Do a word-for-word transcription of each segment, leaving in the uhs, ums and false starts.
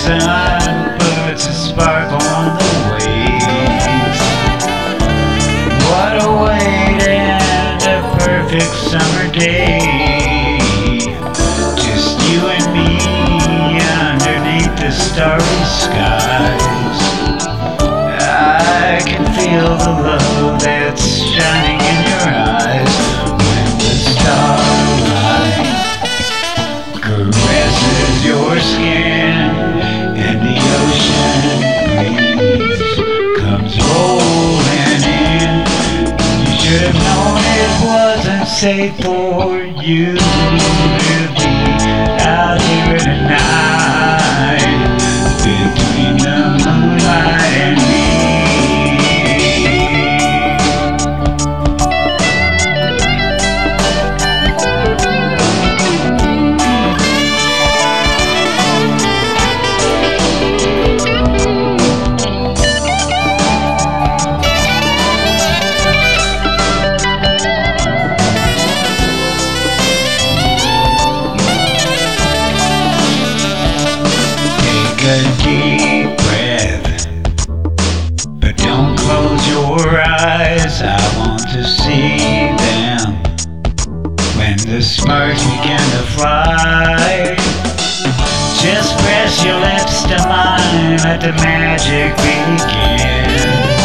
sun puts a sparkle on the waves. What a way to end a perfect summer day. Just you and me underneath the starry skies. I can feel the love that's shining in your eyes when the starlight caresses your skin and the ocean breeze comes rolling in. You should have known it wasn't safe for you to be out here tonight between the moonlight and me. A deep breath, but don't close your eyes. I want to see them when the sparks begin to fly. Just press your lips to mine, let the magic begin.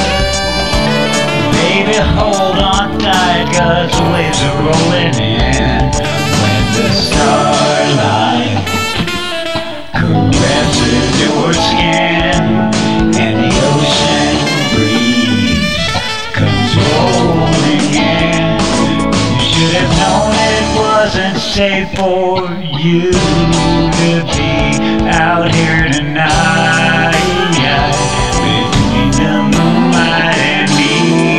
Baby, hold on tight, 'cause the waves are rolling in. When the starlight caresses your skin and the ocean breeze comes rolling in. You should have known it wasn't safe for you to be out here tonight between the moonlight and me.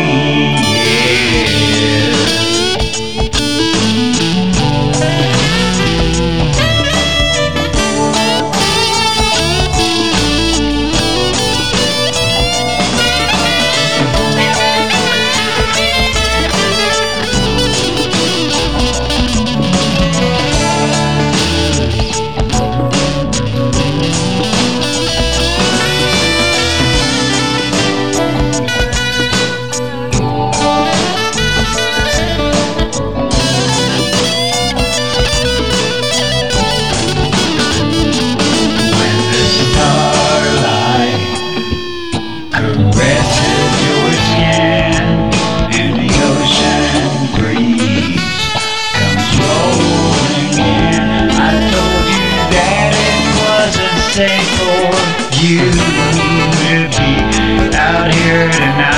Caresses your skin and the ocean breeze comes rolling in. I told you that it wasn't safe for you to be out here tonight.